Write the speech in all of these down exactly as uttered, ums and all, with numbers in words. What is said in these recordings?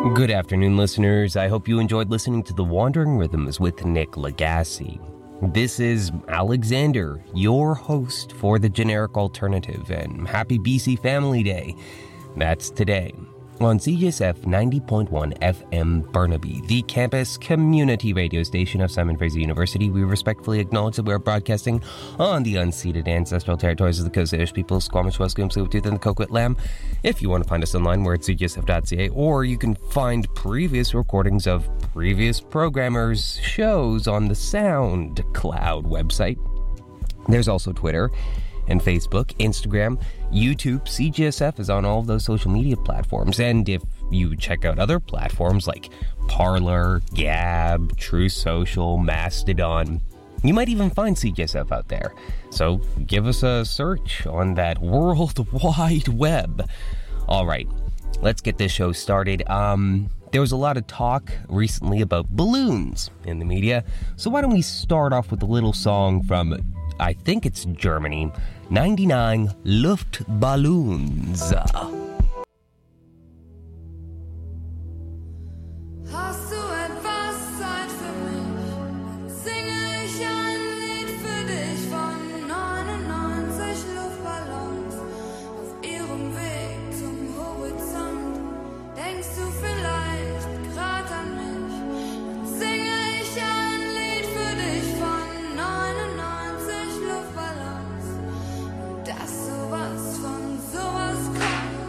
Good afternoon, listeners. I hope you enjoyed listening to The Wandering Rhythms with Nick Lagasse. This is Alexander, your host for The Generic Alternative, and happy B C Family Day. That's today on C G S F ninety point one F M Burnaby, the campus community radio station of Simon Fraser University. We respectfully acknowledge that we are broadcasting on the unceded ancestral territories of the Coast Salish people, Squamish, Musqueam, Tsleil-Waututh, and the Coquitlam Lamb. If you want to find us online, we're at c g s f dot c a, or you can find previous recordings of previous programmers' shows on the SoundCloud website. There's also Twitter and Facebook, Instagram, YouTube. C G S F is on all of those social media platforms. And if you check out other platforms like Parler, Gab, True Social, Mastodon, you might even find C G S F out there. So give us a search on that World Wide Web. All right, let's get this show started. Um, there was a lot of talk recently about balloons in the media. So why don't we start off with a little song from, I think it's Germany, ninety-nine Luftballons. Hast du etwas Zeit für mich? Singe ich ein Lied für dich von neunundneunzig Luftballons auf ihrem Weg zum Horizont. Denkst du vielleicht grad an mich? Dann singe ich ein Lied für dich von neunundneunzig Luftballons. Und dass sowas von sowas kommt.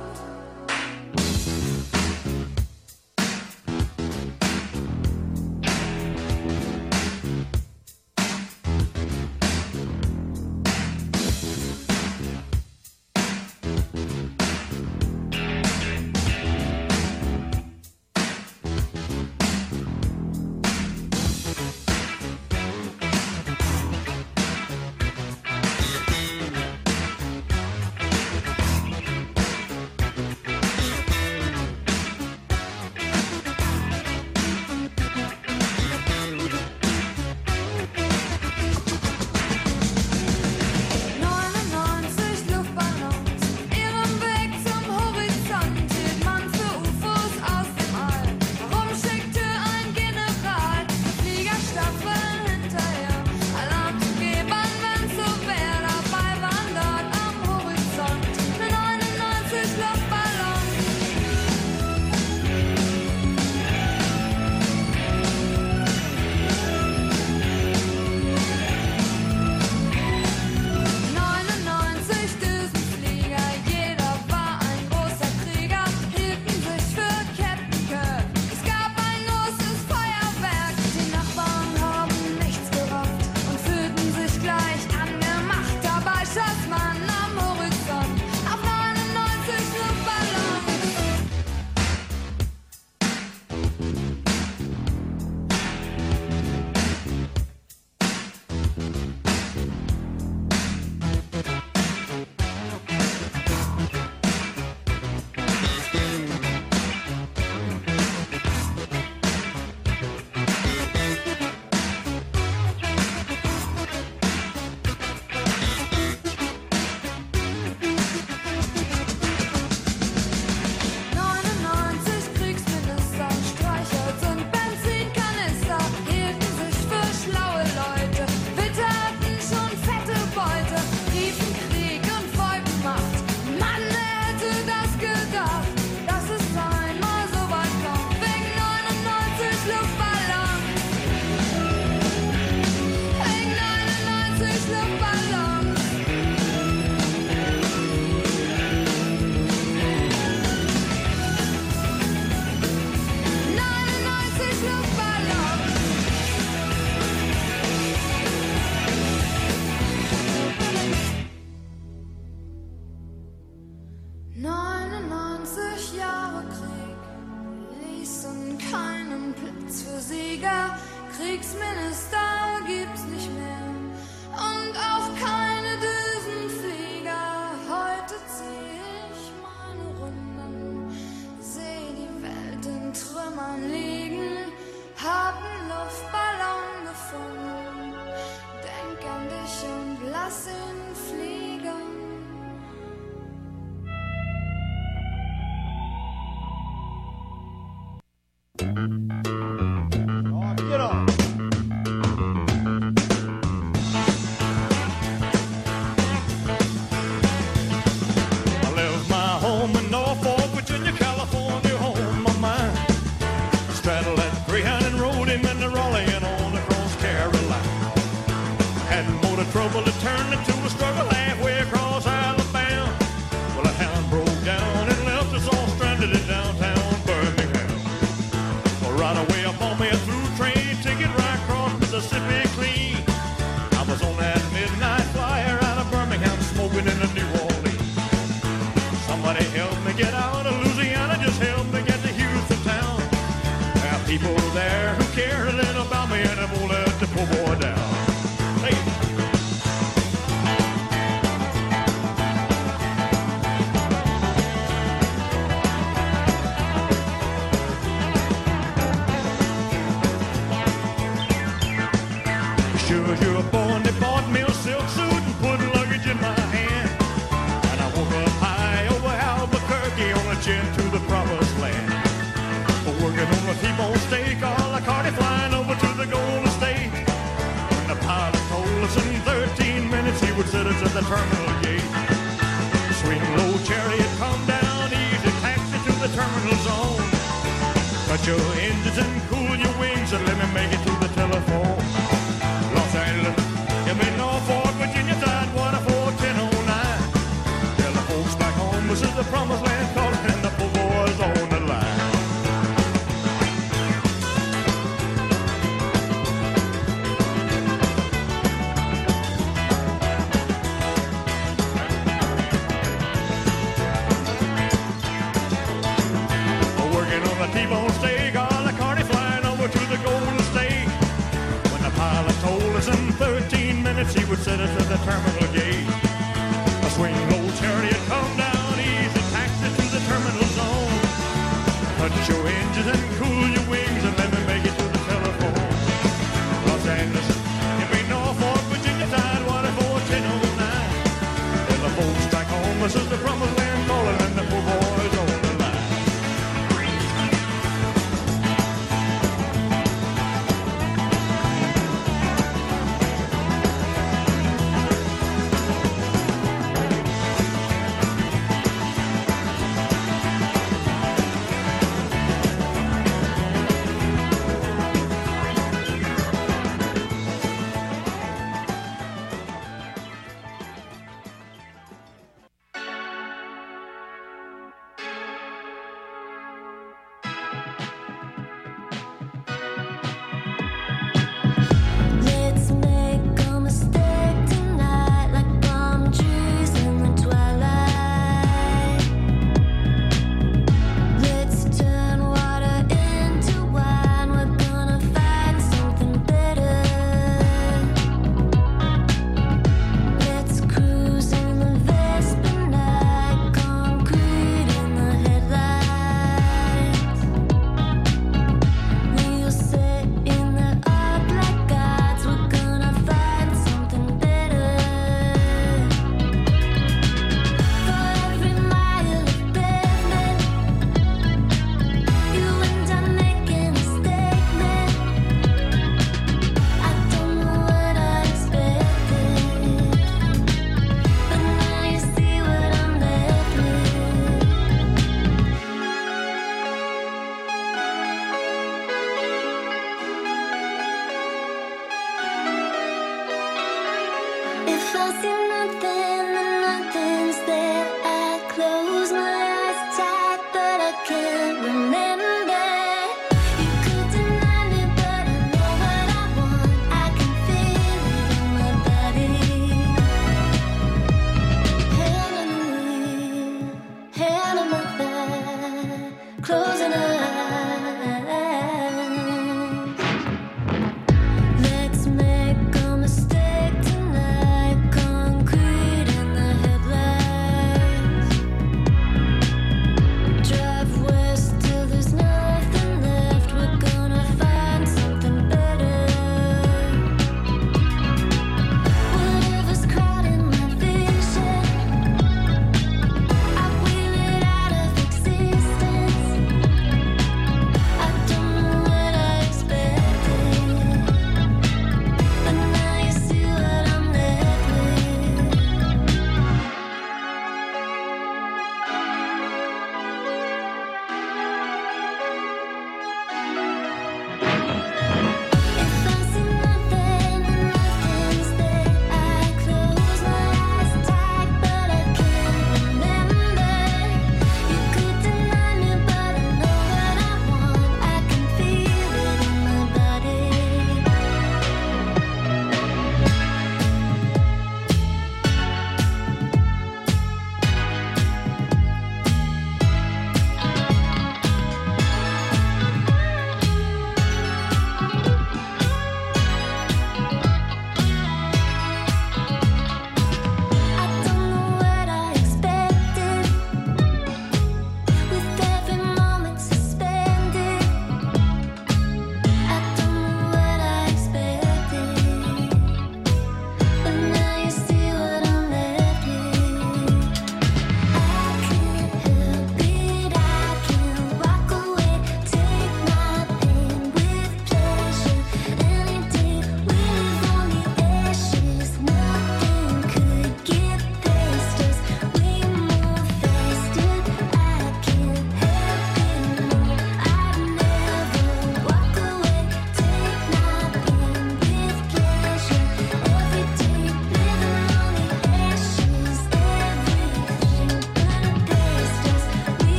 neunundneunzig Jahre Krieg ließen keinen Platz für Sieger. Kriegsminister gibt's nicht mehr und auch keine Düsenflieger. Heute zieh ich meine Runden, seh die Welt in Trümmern liegen, hab einen Luftballon gefunden, denk an dich und lass ihn fliegen. Get on. I left my home in Norfolk, Virginia, California, home my mind. Straddled that Greyhound and rode him into Raleigh and on across Carolina. Had motor trouble that turned into a struggle halfway across Alabama. Well, a hound broke down and left us all stranded in downtown Birmingham. Well, right away up on me a through train ticket right across Mississippi clean. I was on that midnight flyer out of Birmingham smoking in the New Orleans. Somebody help me get out of Louisiana, just help me get to Houston town. There are people there who care a little about me and they won't let the poor boy down. Hey. Sure as you're born, they bought me a silk suit and put luggage in my hand. And I woke up high over Albuquerque on a jet to the promised land. Working on a T-bone steak, all the carty flying over to the Golden State. When the pilot told us in thirteen minutes he would set us at the terminal gate. Swing low chariot, come down easy, taxi to the terminal zone. Cut your engines and cool your wings and let me make it to the telephone. Los Angeles, give me Norfolk, Virginia, Tidewater four ten oh nine. Tell the folks back home this is the promised land calling and the poor boys on the line. T-bone steak, all the carty flying over to the Golden State. When the pilot told us in thirteen minutes he would set us at the terminal gate. A swing low chariot, come down easy, taxi to the terminal zone. Cut your engines and cool your wings and let me make it to the telephone. Los Angeles, give me Norfolk, Virginia, Tidewater four ten oh nine. Tell the folks back home this is the promised land calling and the poor boys on the line.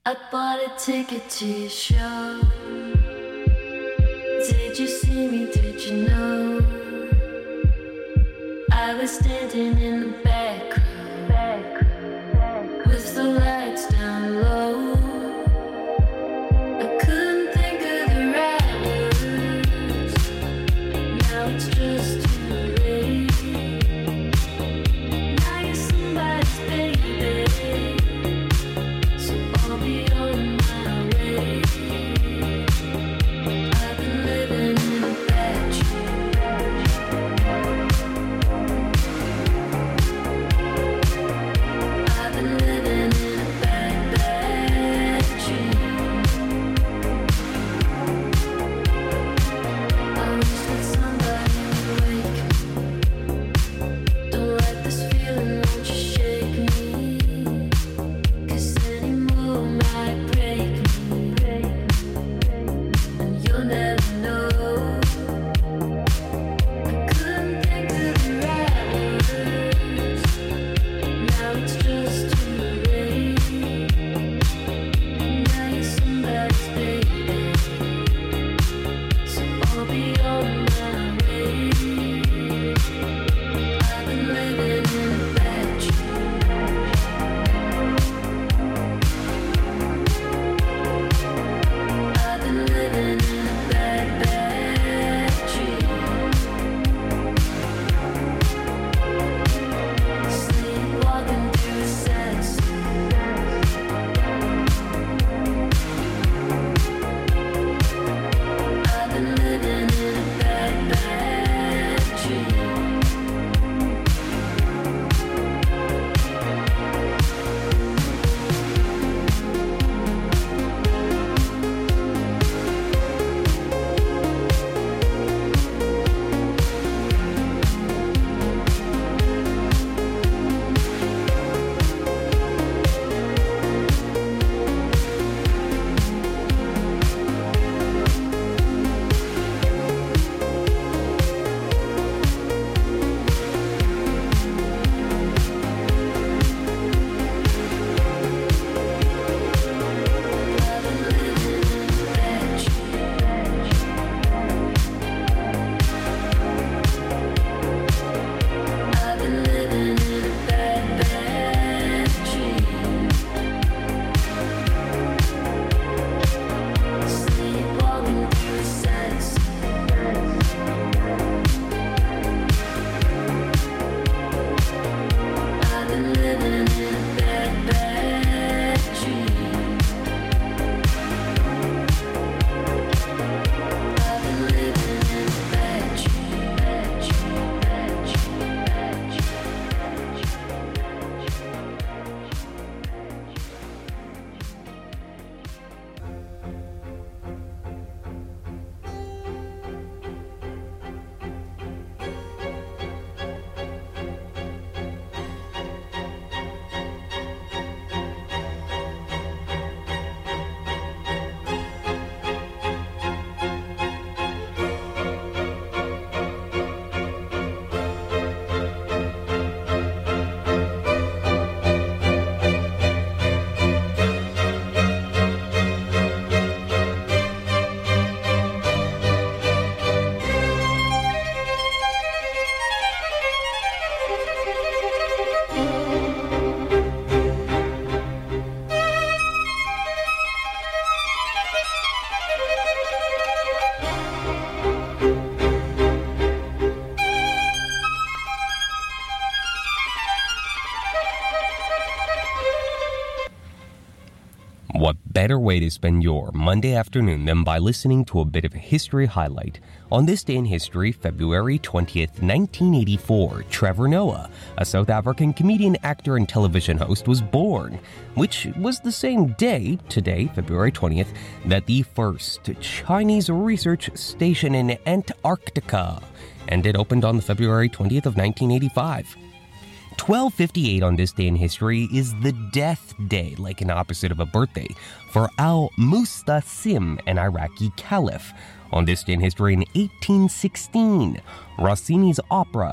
I bought a ticket to your show. Did you see me? Did you know? I was standing in the back row with the lights down low. I couldn't think of the right words. Now it's just too late. Now you're somebody's baby, so I'll be on my way. I've been living in a bad dream. I've been living in a bad, bad dream. I wish that somebody would wake me. Don't like this feeling, won't you shake me? 'Cause any move might break me, and you'll never know. I couldn't think of the right words. Now it's just too late. Now you're somebody's baby, so I'll be on my way. I've been living in a bad dream. I've been living in a bad, bad dream. Sleepwalking through a sad scene. I've been living in a bad, bad dream. I've been living in a bad dream. I've been living in a bad, bad dream. Sleepwalking through a sad scene. I've been living in a bad, bad dream. I've been living in a bad dream, bad dream, bad dream, bad What better way to spend your Monday afternoon than by listening to a bit of a history highlight? On this day in history, February twentieth, nineteen eighty-four, Trevor Noah, a South African comedian, actor, and television host, was born, which was the same day, today, February twentieth, that the first Chinese research station in Antarctica, and it opened on the February twentieth of nineteen eighty-five. twelve fifty-eight on this day in history is the death day, like an opposite of a birthday, for al-Mustasim, an Iraqi caliph. On this day in history in eighteen sixteen, Rossini's opera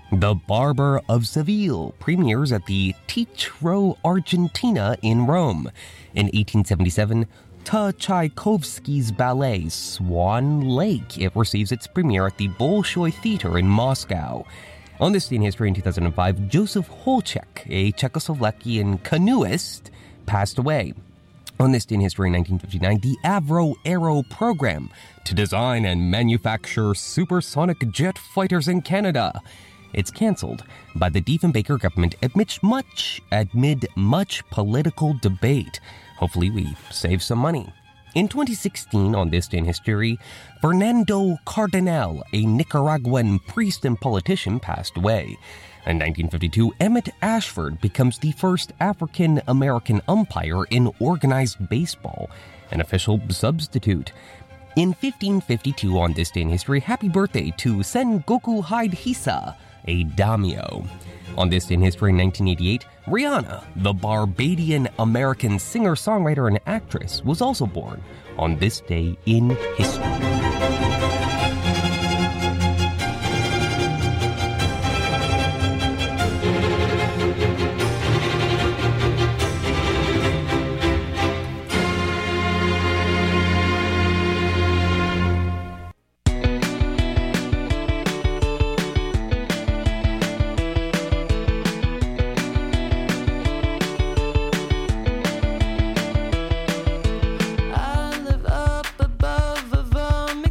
The Barber of Seville premieres at the Teatro Argentina in Rome. In eighteen seventy-seven, to Tchaikovsky's ballet Swan Lake. It receives its premiere at the Bolshoi Theater in Moscow. On this day in history in two thousand five, Joseph Holček, a Czechoslovakian canoeist, passed away. On this day in history in nineteen fifty-nine, the Avro Aero program to design and manufacture supersonic jet fighters in Canada. It's canceled by the Diefenbaker government amid much, amid much political debate. Hopefully we save some money. In twenty sixteen, on this day in history, Fernando Cardenal, a Nicaraguan priest and politician, passed away. In nineteen fifty-two, Emmett Ashford becomes the first African-American umpire in organized baseball, an official substitute. In fifteen fifty-two, on this day in history, happy birthday to Sengoku Hide-Hisa, a daimyo. On this day in history in nineteen eighty-eight, Rihanna, the Barbadian-American singer-songwriter and actress, was also born on this day in history. I live up above a vomit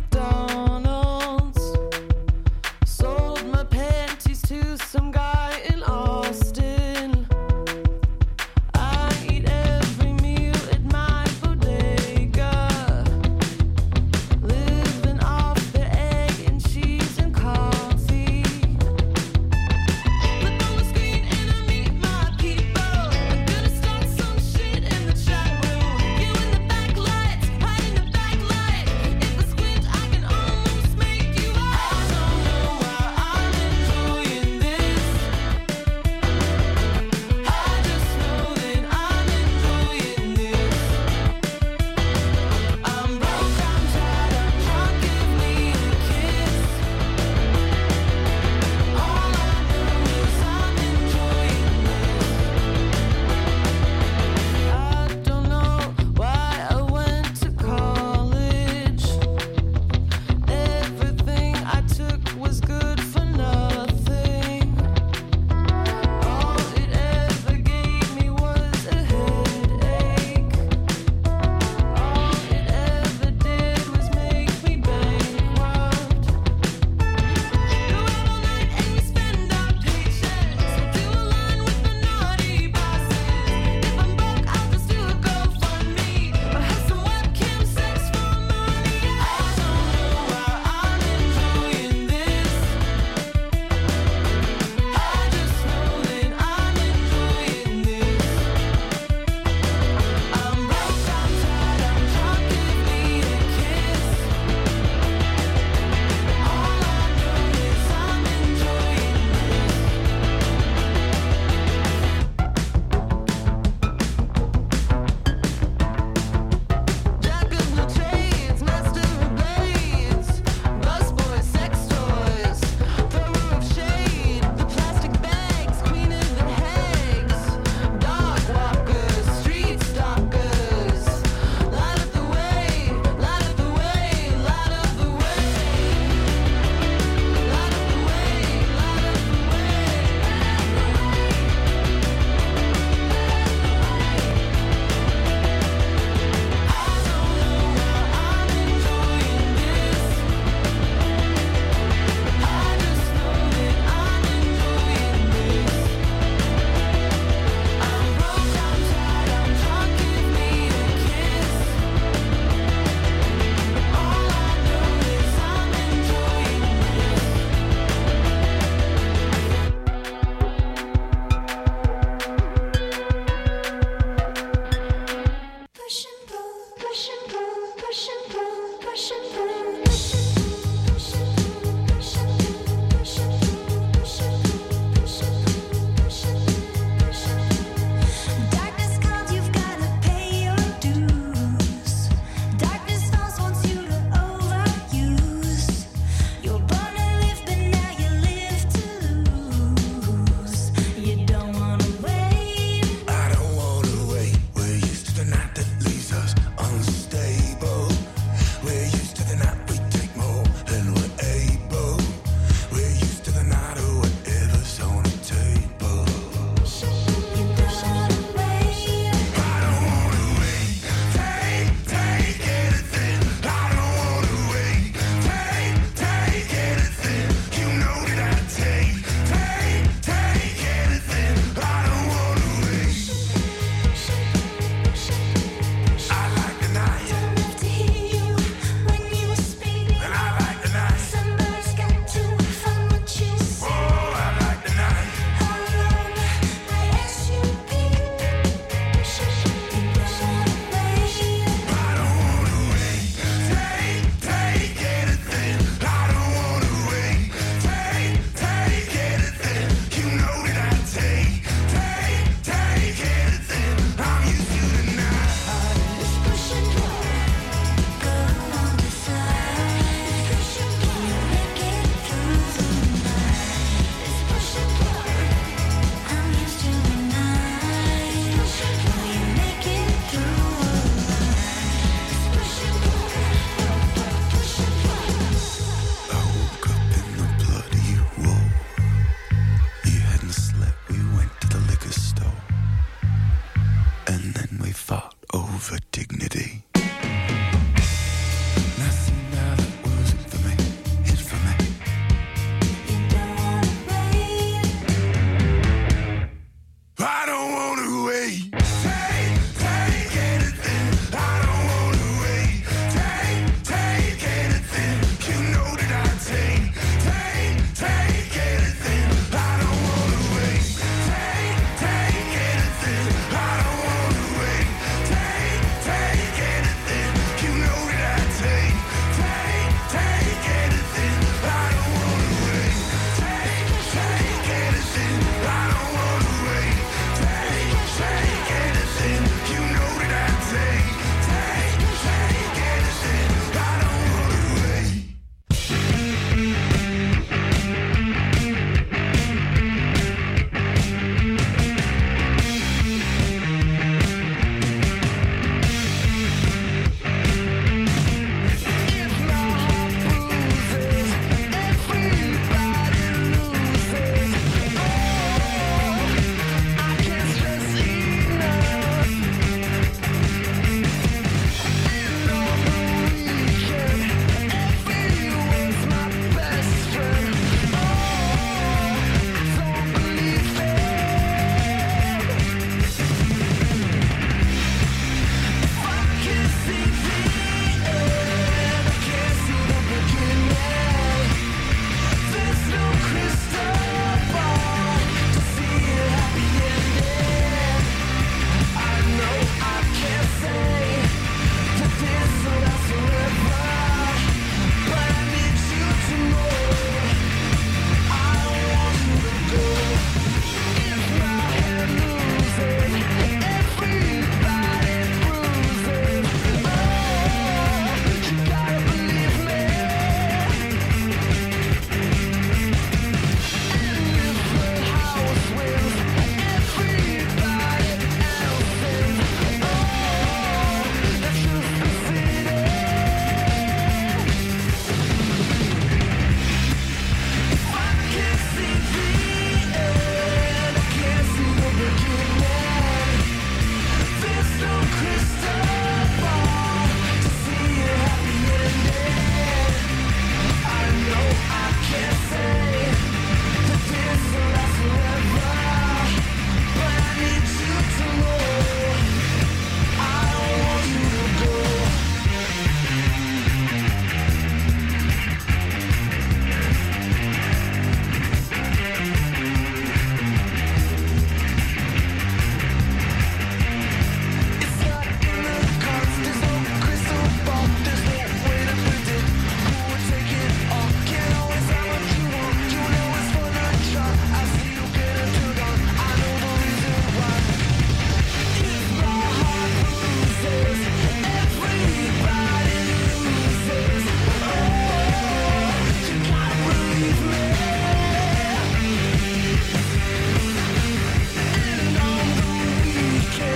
over dignity.